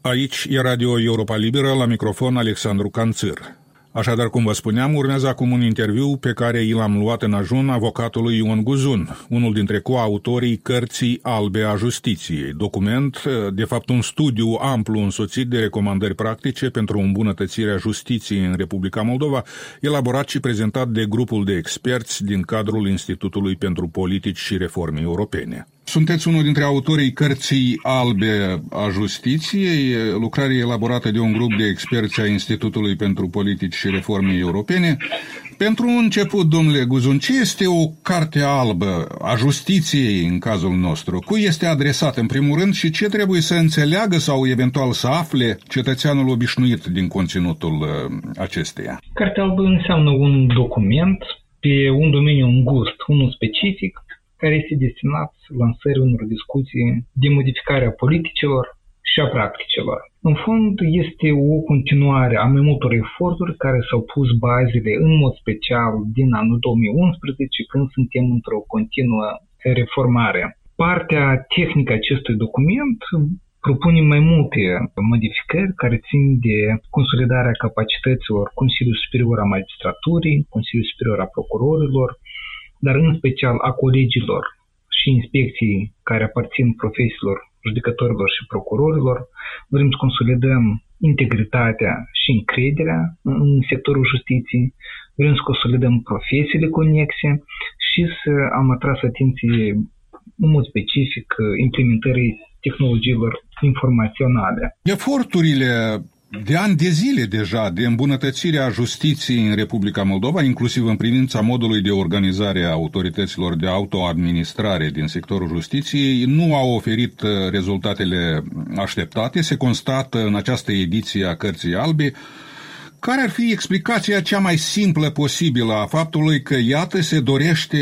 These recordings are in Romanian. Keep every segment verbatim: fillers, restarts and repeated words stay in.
Aici e Radio Europa Liberă, la microfon Alexandru Canțir. Așadar, cum vă spuneam, urmează acum un interviu pe care i l-am luat în ajun avocatului Ion Guzun, unul dintre coautorii Cărții Albe a Justiției, document, de fapt un studiu amplu însoțit de recomandări practice pentru îmbunătățirea justiției în Republica Moldova, elaborat și prezentat de grupul de experți din cadrul Institutului pentru Politici și Reforme Europene. Sunteți unul dintre autorii Cărții Albe a Justiției, lucrare elaborată de un grup de experți a Institutului pentru Politici și Reforme Europene. Pentru început, domnule Guzun, ce este o carte albă a justiției în cazul nostru? Cui este adresată în primul rând și ce trebuie să înțeleagă sau eventual să afle cetățeanul obișnuit din conținutul acesteia? Cartea albă înseamnă un document pe un domeniu îngust, unul specific, care este destinat lansării unor discuții de modificare a politicilor și a practicilor. În fond, este o continuare a mai multor eforturi care s-au pus bazele, în mod special, din anul două mii unsprezece, când suntem într-o continuă reformare. Partea tehnică a acestui document propune mai multe modificări care țin de consolidarea capacităților Consiliului Superior a Magistraturii, Consiliului Superior a Procurorilor, dar în special a colegilor și inspecții care aparțin profesiilor judecătorilor și procurorilor. Vrem să consolidăm integritatea și încrederea în sectorul justiției, vrem să consolidăm profesiile conexe și să am atras atenție în mod specific implementării tehnologiilor informaționale. Eforturile de ani de zile deja de îmbunătățirea justiției în Republica Moldova, inclusiv în privința modului de organizare a autorităților de autoadministrare din sectorul justiției, nu au oferit rezultatele așteptate. Se constată în această ediție a Cărții Albe. Care ar fi explicația cea mai simplă posibilă a faptului că, iată, se dorește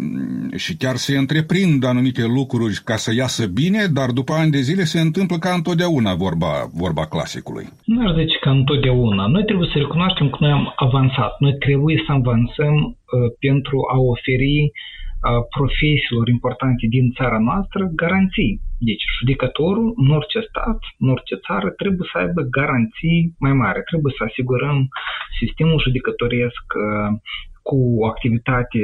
și chiar se întreprind anumite lucruri ca să iasă bine, dar după ani de zile se întâmplă ca întotdeauna, vorba, vorba clasicului? Nu aș zice ca întotdeauna. Noi trebuie să recunoaștem că noi am avansat. Noi trebuie să avansăm uh, pentru a oferi profesiilor importante din țara noastră garanții. Deci judecătorul în orice stat, în orice țară trebuie să aibă garanții mai mari. Trebuie să asigurăm sistemul judecătoresc cu o activitate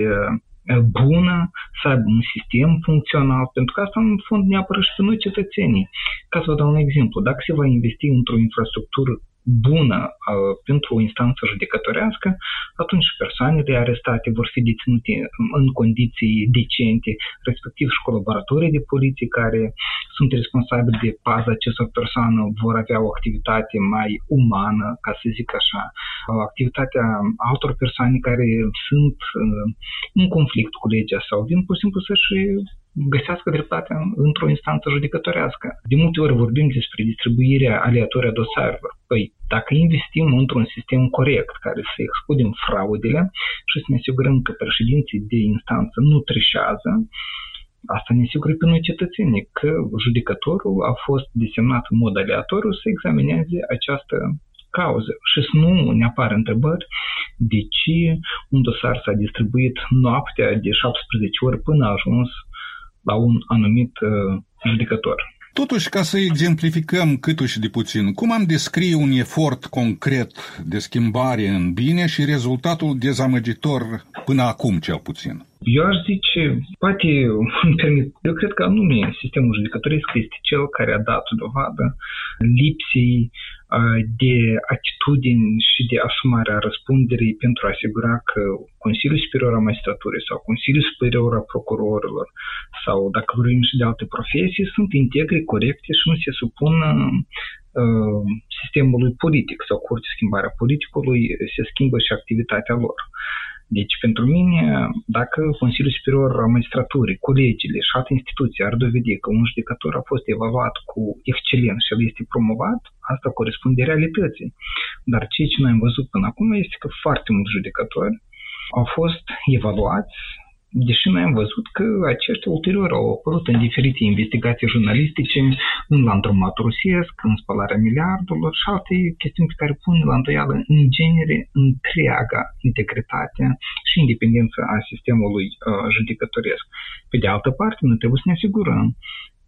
bună, să aibă un sistem funcțional, pentru că asta în fond ne apără și pe noi cetățenii. Ca să vă dau un exemplu, dacă se va investi într-o infrastructură bună uh, pentru o instanță judecătorească, atunci persoanele arestate vor fi deținute în condiții decente, respectiv și colaboratorii de poliție care sunt responsabili de paza acestor persoane vor avea o activitate mai umană, ca să zic așa, activitatea altor persoane care sunt uh, în conflict cu legea sau vin pur și simplu să-și găsească dreptatea într-o instanță judecătorească. De multe ori vorbim despre distribuirea aleatorie a dosarelor. Păi, dacă investim într-un sistem corect care să excludem fraudele și să ne asigurăm că președinții de instanță nu trișează, asta ne asigură pe noi cetățenii că judecătorul a fost desemnat în mod aleatoriu să examineze această cauză și să nu ne apară întrebări de ce un dosar s-a distribuit noaptea de șaptesprezece ori până a ajuns la un anumit uh, judecător. Totuși, ca să exemplificăm câtuși de puțin, cum am descrie un efort concret de schimbare în bine și rezultatul dezamăgitor până acum, cel puțin? Eu aș zice, poate, eu cred că anume sistemul judecătoresc este cel care a dat dovadă lipsei de atitudini și de asumarea răspunderii pentru a asigura că Consiliul Superior al Magistraturii sau Consiliul Superior al Procurorilor sau, dacă vorbim și de alte profesii, sunt integri, corecte și nu se supun uh, sistemului politic sau curții schimbarea politicului, se schimbă și activitatea lor. Deci, pentru mine, dacă Consiliul Superior al Magistraturii, colegiile și alte instituții ar dovedi că un judecător a fost evaluat cu excelență și el este promovat, asta corespunde realității. Dar ceea ce noi am văzut până acum este că foarte mulți judecători au fost evaluați, deși noi am văzut că aceștia ulterior au apărut în diferite investigații jurnalistice, în landromat rusesc, în spălarea miliardurilor și alte chestiuni pe care pun la îndoială în genere întreaga integritate și independență a sistemului uh, judecătoresc. Pe de altă parte, noi trebuie să ne asigurăm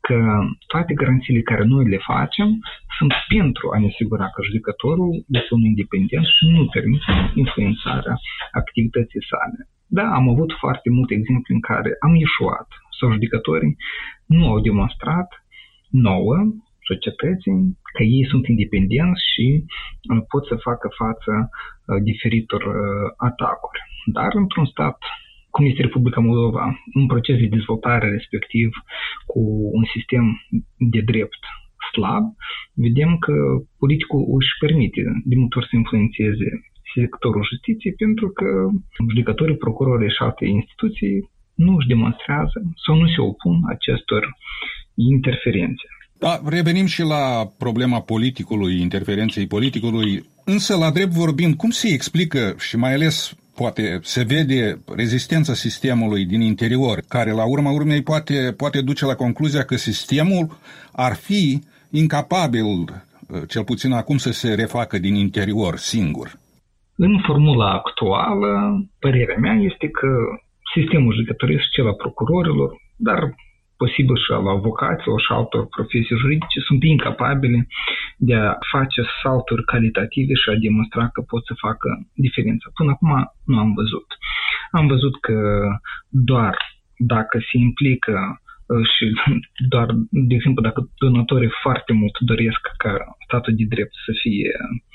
că toate garanțiile care noi le facem sunt pentru a ne asigura că judecătorul este unul independent și nu permite influențarea activității sale. Da, am avut foarte multe exemple în care am ieșuat sau judecătorii nu au demonstrat nouă societății că ei sunt independenți și pot să facă față diferitor atacuri. Dar într-un stat cum este Republica Moldova, un proces de dezvoltare respectiv cu un sistem de drept slab, vedem că politicul își permite de multe ori să influențeze sectorul justiției pentru că judecătorii, procurorii și alte instituții nu își demonstrează sau nu se opun acestor interferențe. Da, revenim și la problema politicului, interferenței politicului, însă la drept vorbind, cum se explică și mai ales poate se vede rezistența sistemului din interior, care la urma urmei poate, poate duce la concluzia că sistemul ar fi incapabil, cel puțin acum, să se refacă din interior singur. În formula actuală, părerea mea este că sistemul judecătoresc, cel al procurorilor, dar posibil și al avocaților și altor profesii juridice, sunt incapabile de a face salturi calitative și a demonstra că pot să facă diferența. Până acum nu am văzut. Am văzut că doar dacă se implică și doar, de exemplu, dacă donatorii foarte mult doresc ca statul de drept să fie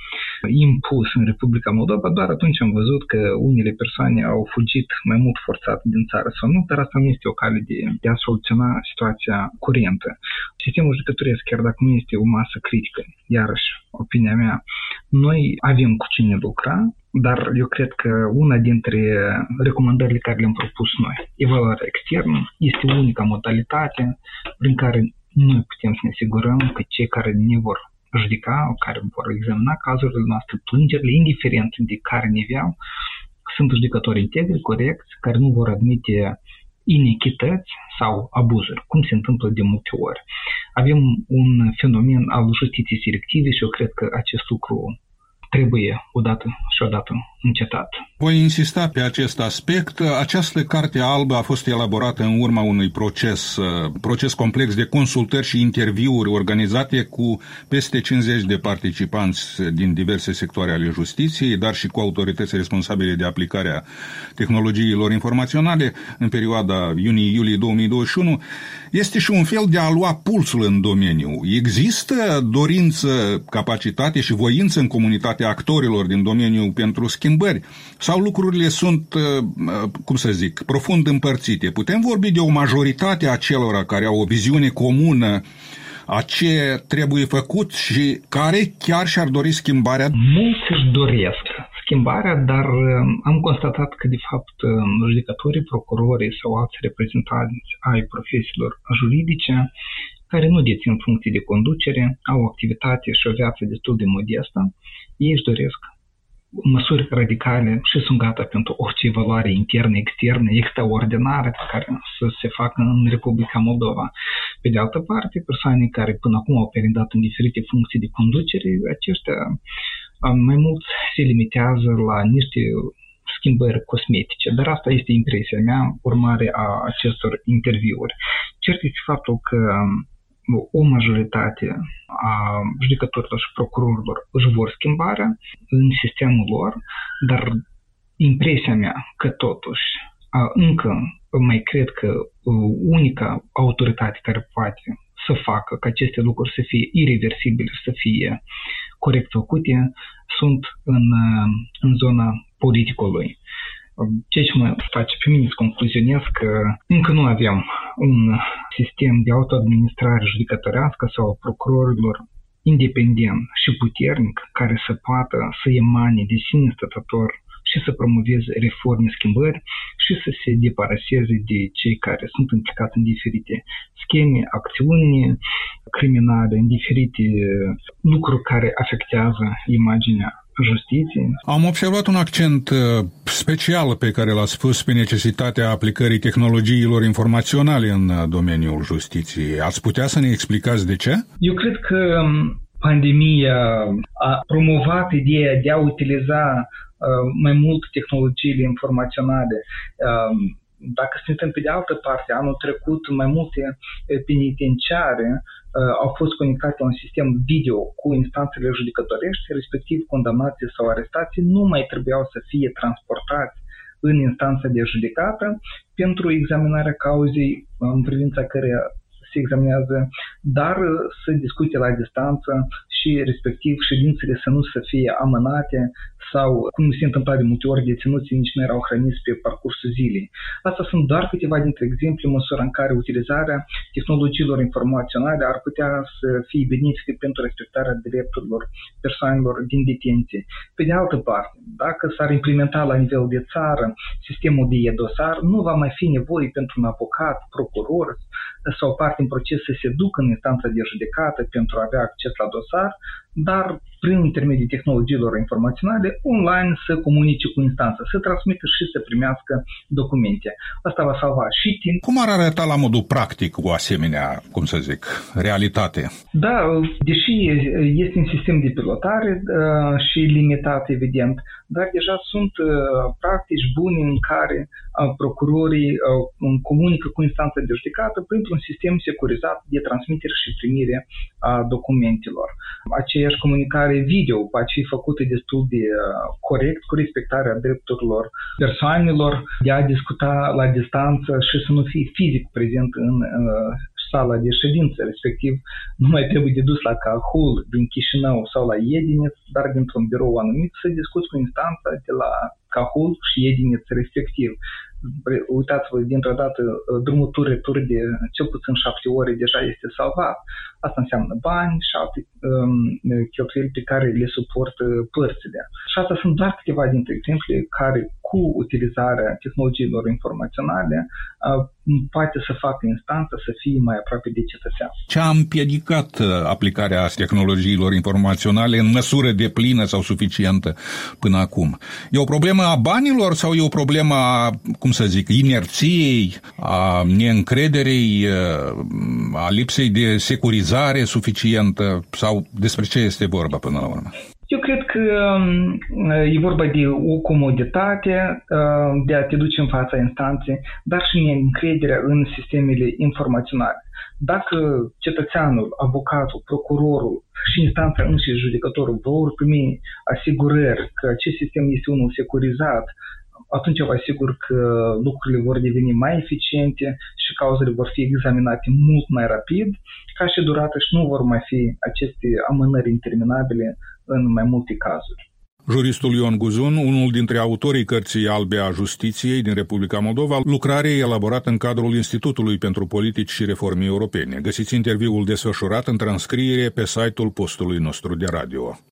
impus în Republica Moldova, doar atunci am văzut că unele persoane au fugit mai mult forțat din țară sau nu, dar asta nu este o cale de, de a soluționa situația curentă. Sistemul judecătoresc, chiar dacă nu este o masă critică, iarăși, opinia mea, noi avem cu cine lucra, dar eu cred că una dintre recomandările care le-am propus noi, evaluarea externă, este unica modalitate prin care noi putem să ne asigurăm că cei care ne vor judeca, care vor examina cazurile noastre, plângerile, indiferent de care nivel, sunt judecători integri, corecți, care nu vor admite inechități sau abuzuri, cum se întâmplă de multe ori. Avem un fenomen al justiției selective și eu cred că acest lucru trebuie odată și odată încetat. Voi insista pe acest aspect. Această carte albă a fost elaborată în urma unui proces, proces complex de consultări și interviuri organizate cu peste cincizeci de participanți din diverse sectoare ale justiției, dar și cu autorități responsabile de aplicarea tehnologiilor informaționale în perioada iunie-iulie două mii douăzeci și unu. Este și un fel de a lua pulsul în domeniu. Există dorință, capacitate și voință în comunitatea actorilor din domeniu pentru schimbări? Sau lucrurile sunt, cum să zic, profund împărțite? Putem vorbi de o majoritate a celor care au o viziune comună a ce trebuie făcut și care chiar și-ar dori schimbarea? Mulți își doresc schimbarea, dar am constatat că, de fapt, judecătorii, procurorii sau alți reprezentanți ai profesiilor juridice care nu dețin funcții de conducere, au o activitate și o viață destul de modestă, ei își doresc măsuri radicale și sunt gata pentru orice evaluare internă, externă, extraordinară care să se facă în Republica Moldova. Pe de altă parte, persoane care până acum au perindat în diferite funcții de conducere, aceștia mai mult se limitează la niște schimbări cosmetice, dar asta este impresia mea, urmare a acestor interviuri. Cert este faptul că o majoritate a judecătorilor și procurorilor își vor schimbarea în sistemul lor, dar impresia mea că totuși încă mai cred că unica autoritate care poate să facă ca aceste lucruri să fie irreversibile, să fie corect făcute, sunt în, în zona politicului. Ceea ce mă face pe mine să concluzionez că încă nu avem un sistem de autoadministrare judecătorească sau procurorilor independent și puternic care să poată să emane de sine stătător și să promoveze reforme, schimbări și să se deparaseze de cei care sunt implicați în diferite scheme, acțiuni criminale, în diferite lucruri care afectează imaginea justiției. Am observat un accent special pe care l-ați pus pe necesitatea aplicării tehnologiilor informaționale în domeniul justiției. Ați putea să ne explicați de ce? Eu cred că pandemia a promovat ideea de a utiliza mai mult tehnologiile informaționale Dacă suntem pe de altă parte, anul trecut mai multe penitenciare au fost conectate la un sistem video cu instanțele judecătorești, respectiv condamnații sau arestații nu mai trebuiau să fie transportați în instanța de judecată pentru examinarea cauzei în privința căreia se examinează, dar să discute la distanță și respectiv ședințele să nu să fie amânate sau, cum se întâmpla de multe ori, deținuții nici nu erau hrăniți pe parcursul zilei. Asta sunt doar câteva dintre exemple în măsura în care utilizarea tehnologiilor informaționale ar putea să fie benefică pentru respectarea drepturilor persoanelor din detenție. Pe de altă parte, dacă s-ar implementa la nivel de țară sistemul de e-dosar, nu va mai fi nevoie pentru un avocat, procuror sau parte în proces să se ducă în instanța de judecată pentru a avea acces la dosar, dar prin intermediul tehnologiilor informaționale, online să comunice cu instanța, să transmită și să primească documente. Asta va salva și timp. Cum ar arăta la modul practic o asemenea, cum să zic, realitate? Da, deși este un sistem de pilotare și limitat, evident, dar deja sunt practici bune în care procurorii comunică cu instanța de judecată printr-un sistem securizat de transmitere și primire a documentelor. Aceeași comunicare video poate fi făcută destul de corect cu respectarea drepturilor persoanelor de a discuta la distanță și să nu fie fizic prezent în sala de ședință, respectiv nu mai trebuie de dus la Cahul din Chișinău sau la Iediniț, dar dintr-un birou anumit să discuți cu instanța de la Cahul și Iediniț respectiv. Uitați-vă, dintr-o dată, drumul tur-retur de cel puțin șapte ore deja este salvat. Asta înseamnă bani și alte um, cheltuieli pe care le suportă părțile. Și asta sunt doar câteva dintre exemple care, cu utilizarea tehnologiilor informaționale, uh, poate să facă instanța să fie mai aproape de cetățean. Ce a împiedicat aplicarea tehnologiilor informaționale în măsură deplină sau suficientă până acum? E o problemă a banilor sau e o problemă a, cum să zic, inerției, a neîncrederei, a lipsei de securizare suficientă, sau despre ce este vorba până la urmă? Eu cred că e vorba de o comoditate de a te duce în fața instanței, dar și neîncrederea în sistemele informaționale. Dacă cetățeanul, avocatul, procurorul și instanța înșiși, judecătorul vor primi asigurări că acest sistem este unul securizat, atunci vă asigur că lucrurile vor deveni mai eficiente și cauzele vor fi examinate mult mai rapid, ca și durată, și nu vor mai fi aceste amânări interminabile în mai multe cazuri. Juristul Ion Guzun, unul dintre autorii cărții albe a Justiției din Republica Moldova, lucrare elaborată în cadrul Institutului pentru Politici și Reforme Europene. Găsiți interviul desfășurat în transcriere pe site-ul postului nostru de radio.